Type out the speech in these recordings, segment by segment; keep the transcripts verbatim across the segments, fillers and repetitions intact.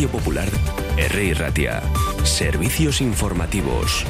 Radio Popular, Herri Ratia. Servicios informativos.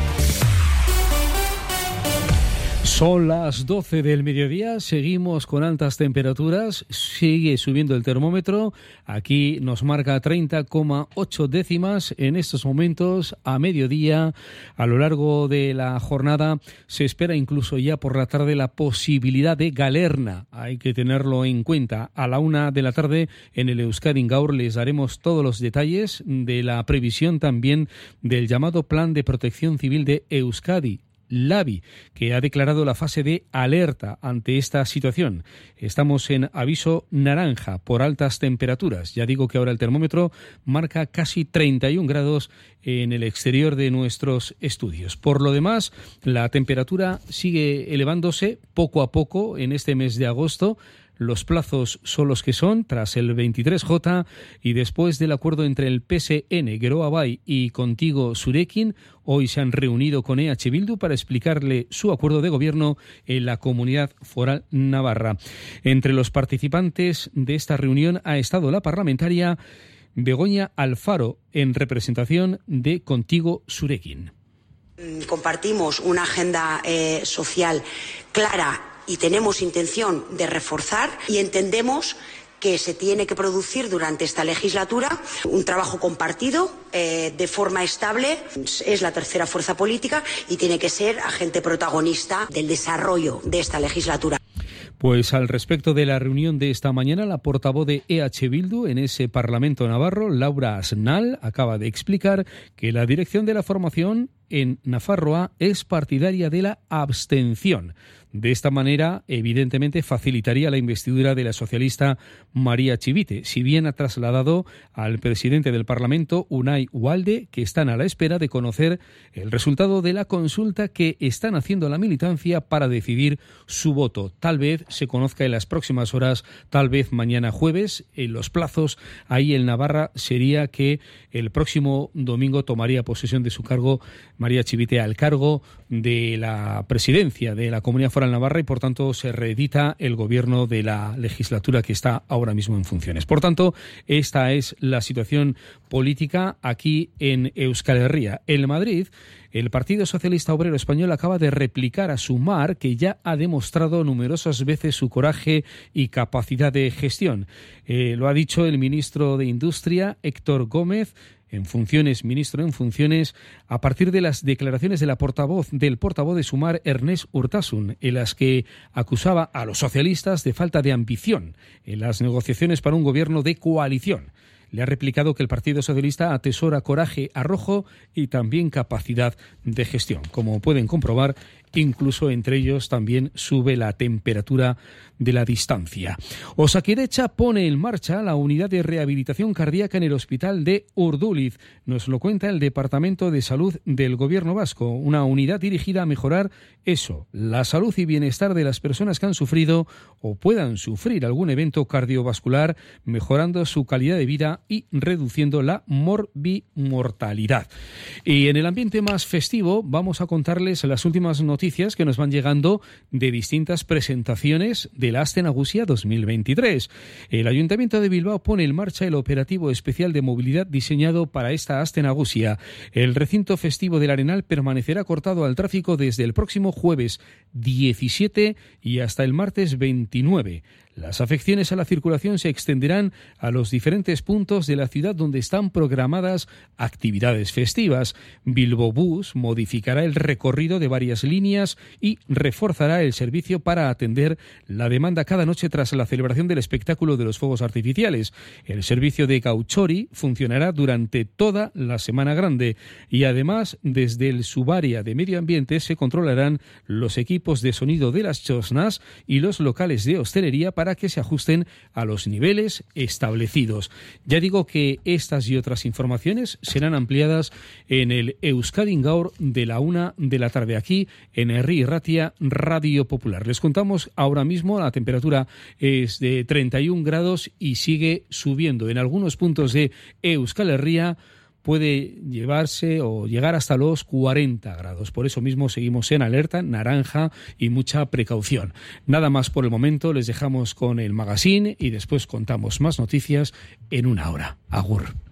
Son las doce del mediodía, seguimos con altas temperaturas, sigue subiendo el termómetro, aquí nos marca treinta coma ocho décimas en estos momentos a mediodía. A lo largo de la jornada se espera incluso ya por la tarde la posibilidad de galerna, hay que tenerlo en cuenta. A la una de la tarde en el Euskadi Gaur les daremos todos los detalles de la previsión también del llamado Plan de Protección Civil de Euskadi, Labi, que ha declarado la fase de alerta ante esta situación. Estamos en aviso naranja por altas temperaturas. Ya digo que ahora el termómetro marca casi treinta y un grados en el exterior de nuestros estudios. Por lo demás, la temperatura sigue elevándose poco a poco en este mes de agosto. Los plazos son los que son, tras el veintitrés J y después del acuerdo entre el P S N, Geroa Bai y Contigo Zurekin, hoy se han reunido con E H Bildu para explicarle su acuerdo de gobierno en la Comunidad Foral Navarra. Entre los participantes de esta reunión ha estado la parlamentaria Begoña Alfaro, en representación de Contigo Zurekin. Compartimos una agenda eh, social clara y tenemos intención de reforzar, y entendemos que se tiene que producir durante esta legislatura un trabajo compartido eh, de forma estable. Es la tercera fuerza política y tiene que ser agente protagonista del desarrollo de esta legislatura. Pues al respecto de la reunión de esta mañana, la portavoz de E H Bildu en ese Parlamento navarro, Laura Asnal, acaba de explicar que la dirección de la formación en Nafarroa es partidaria de la abstención. De esta manera, evidentemente, facilitaría la investidura de la socialista María Chivite, si bien ha trasladado al presidente del Parlamento, Unai Ugalde, que están a la espera de conocer el resultado de la consulta que están haciendo la militancia para decidir su voto. Tal vez se conozca en las próximas horas, tal vez mañana jueves. En los plazos ahí en Navarra sería que el próximo domingo tomaría posesión de su cargo María Chivite al cargo de la presidencia de la Comunidad Foral Navarra, y por tanto se reedita el gobierno de la legislatura que está ahora mismo en funciones. Por tanto, esta es la situación política aquí en Euskal Herria. En Madrid, el Partido Socialista Obrero Español acaba de replicar a Sumar, que ya ha demostrado numerosas veces su coraje y capacidad de gestión. Eh, lo ha dicho el ministro de Industria, Héctor Gómez, en funciones, ministro en funciones, a partir de las declaraciones de la portavoz, del portavoz de Sumar, Ernest Urtasun, en las que acusaba a los socialistas de falta de ambición en las negociaciones para un gobierno de coalición. Le ha replicado que el Partido Socialista atesora coraje, arrojo y también capacidad de gestión. Como pueden comprobar, incluso entre ellos también sube la temperatura de la distancia. Osakidetza pone en marcha la unidad de rehabilitación cardíaca en el hospital de Urduliz. Nos lo cuenta el Departamento de Salud del Gobierno Vasco. Una unidad dirigida a mejorar eso, la salud y bienestar de las personas que han sufrido o puedan sufrir algún evento cardiovascular, mejorando su calidad de vida y reduciendo la morbimortalidad. Y en el ambiente más festivo vamos a contarles las últimas noticias que nos van llegando de distintas presentaciones de la Aste Nagusia dos mil veintitrés. El Ayuntamiento de Bilbao pone en marcha el operativo especial de movilidad diseñado para esta Aste Nagusia. El recinto festivo del Arenal permanecerá cortado al tráfico desde el próximo jueves diecisiete y hasta el martes veintinueve. Las afecciones a la circulación se extenderán a los diferentes puntos de la ciudad donde están programadas actividades festivas. Bilbo Bus modificará el recorrido de varias líneas y reforzará el servicio para atender la demanda cada noche tras la celebración del espectáculo de los fuegos artificiales. El servicio de Gauchori funcionará durante toda la Semana Grande y además desde el subárea de medio ambiente se controlarán los equipos de sonido de las chosnas y los locales de hostelería para que se ajusten a los niveles establecidos. Ya digo que estas y otras informaciones serán ampliadas en el Euskadi Gaur de la una de la tarde aquí en Herri Ratia Radio Popular. Les contamos ahora mismo, la temperatura es de treinta y un grados y sigue subiendo. En algunos puntos de Euskal Herria puede llevarse o llegar hasta los cuarenta grados. Por eso mismo seguimos en alerta naranja y mucha precaución. Nada más por el momento, les dejamos con el magazine y después contamos más noticias en una hora. Agur.